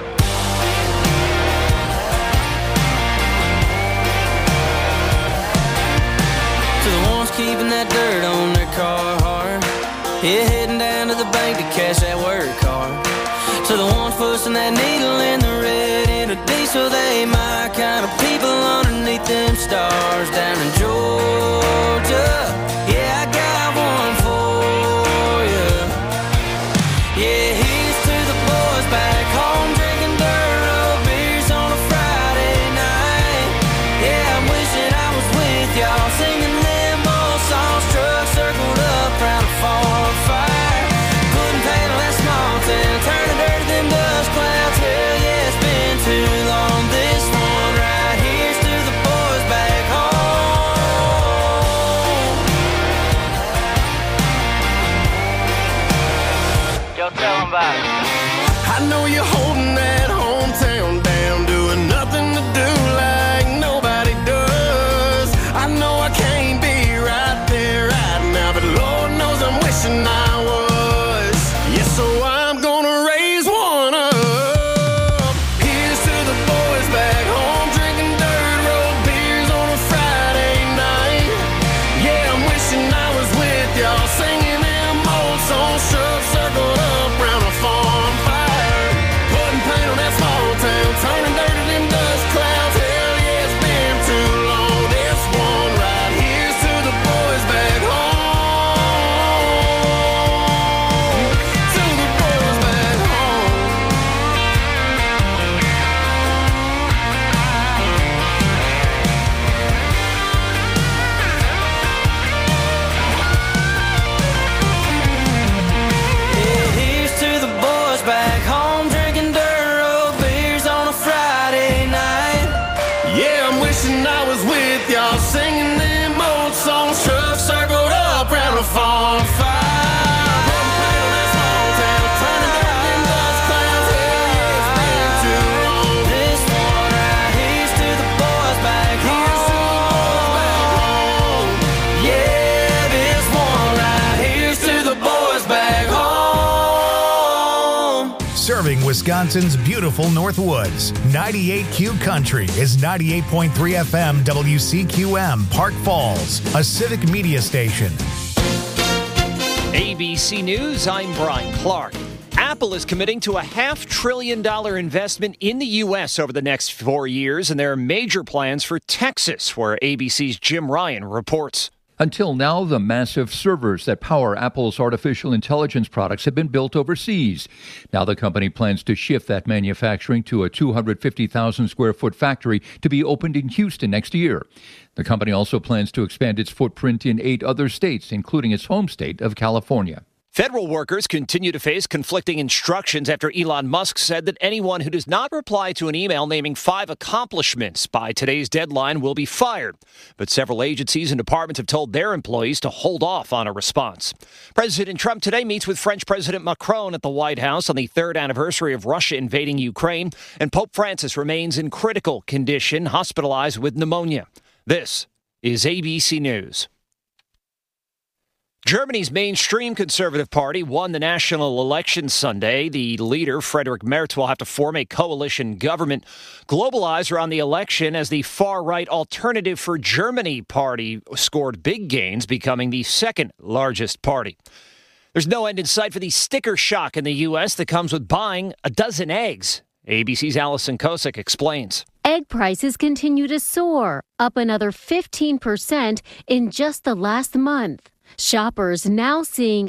To the ones keeping that dirt on their car hard. Yeah, heading down to the bank to cash that work card. To the ones pushing that needle in the red in a diesel, they my kind of people underneath them stars down in Georgia. Yeah, I got one for you. Yeah, here's to the boys back home drinking dirt road beers on a Friday night. Yeah, I'm wishing I was with y'all singing them old songs, trucks circled up round a farm fire. Putting paint on that small town, turning dirt to them dust clouds. Hell yeah, it's been too long. This one right here's to the boys back home. Yo, tell them about it. I know you're holding that hometown down, doing nothing to do like nobody does. I know I can't be right there right now, but Lord knows I'm wishing I was. Yeah, so I'm gonna raise one up. Here's to the boys back home drinking dirt road beers on a Friday night. Yeah, I'm wishing I was with y'all singing them old songs, trucks circled up round a farm fire. Putting paint on that small town, turning dirt to them dust clouds. Hell yeah, it's been too long. This one right here's to the boys back home. To the boys back home. Yeah, here's to the boys back home drinking dirt road beers on a Friday night. Yeah, I'm wishing I was with y'all singing them old songs, trucks circled up round a farm fire. Putting paint on that small town, turning dirt to them dust clouds. Hell yeah, it's been too long. This one right here's to the boys back home. Yeah, this one right here's to the boys back home. Serving Wisconsin's beautiful Northwoods. ninety-eight Q Country is ninety-eight point three F M W C Q M, Park Falls, a Civic Media station. A B C News, I'm Brian Clark. Apple is committing to a half trillion dollar investment in the U S over the next four years, and there are major plans for Texas, where A B C's Jim Ryan reports. Until now, the massive servers that power Apple's artificial intelligence products have been built overseas. Now the company plans to shift that manufacturing to a two hundred fifty thousand square foot factory to be opened in Houston next year. The company also plans to expand its footprint in eight other states, including its home state of California. Federal workers continue to face conflicting instructions after Elon Musk said that anyone who does not reply to an email naming five accomplishments by today's deadline will be fired. But several agencies and departments have told their employees to hold off on a response. President Trump today meets with French President Macron at the White House on the third anniversary of Russia invading Ukraine, and Pope Francis remains in critical condition, hospitalized with pneumonia. This is A B C News. Germany's mainstream Conservative Party won the national election Sunday. The leader, Friedrich Merz, will have to form a coalition government. Globalize around the election as the far-right Alternative for Germany party scored big gains, becoming the second largest party. There's no end in sight for the sticker shock in the U S that comes with buying a dozen eggs. A B C's Allison Kosick explains. Egg prices continue to soar, up another fifteen percent in just the last month. Shoppers now seeing